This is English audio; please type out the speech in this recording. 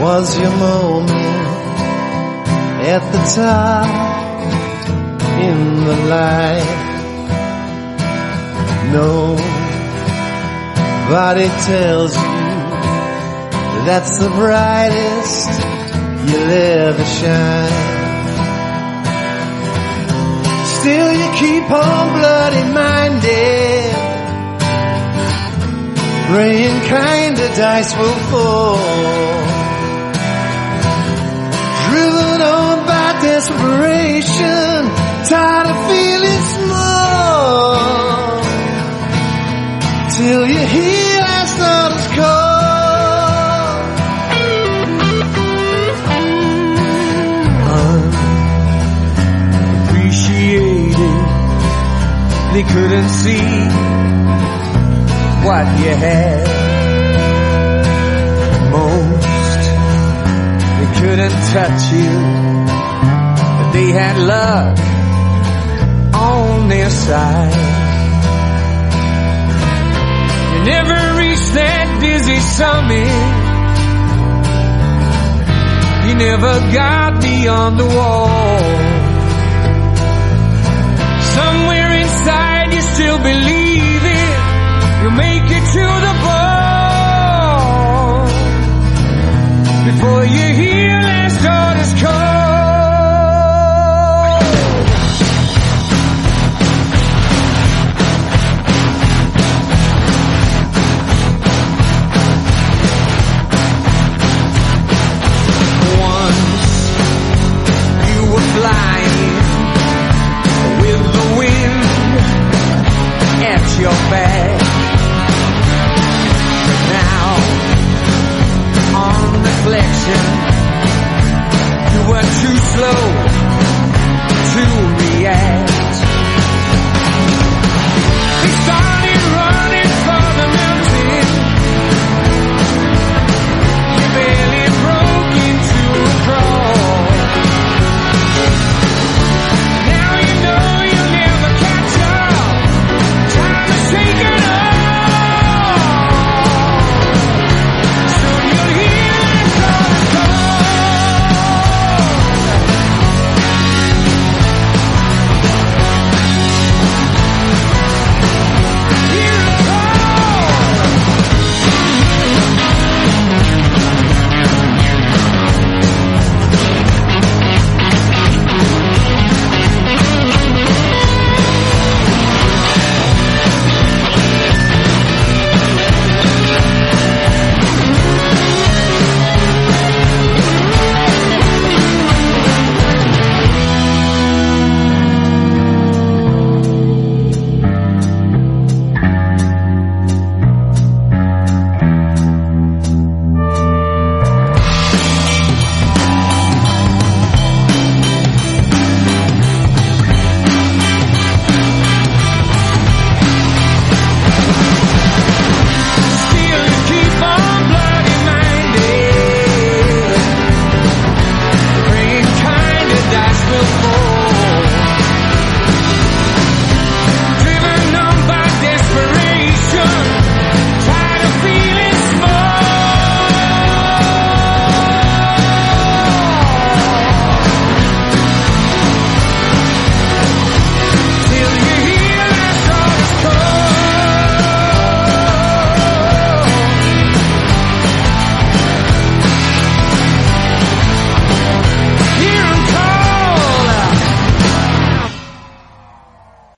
was your moment at the top in the light. Nobody tells you that's the brightest you'll ever shine. Still you keep on bloody-minded, praying kinder dice will fall. Driven on by desperation, tired of feeling small, till you hear last daughter's call. Unappreciated, they couldn't see what you had. Most, they couldn't touch you, but they had luck on their side. You never reached that dizzy summit, you never got beyond the wall. Somewhere inside you still believe it, you'll make it to the ball before you hear last daughter's call. Once you were flying with the wind at your back.